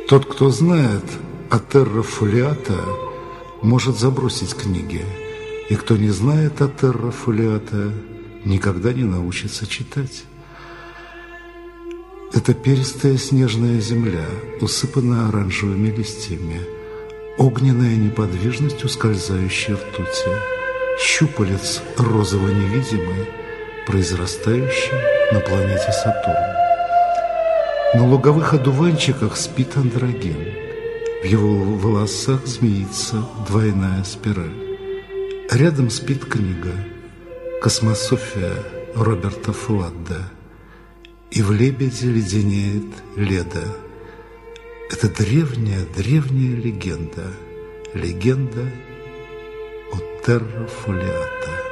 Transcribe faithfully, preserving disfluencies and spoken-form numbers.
Тот, кто знает о терра фолиата, может забросить книги, и кто не знает о терра фолиата, никогда не научится читать. Это перистая снежная земля, усыпанная оранжевыми листьями, огненная неподвижность ускользающей ртути, щупалец розово-невидимый, произрастающий на планете Сатурн. На луговых одуванчиках спит андрогин. В его волосах змеится двойная спираль. Рядом спит книга «Космософия» Роберта Фладда. И в лебеде леденеет Леда. Это древняя-древняя легенда. Легенда о терра фолиата.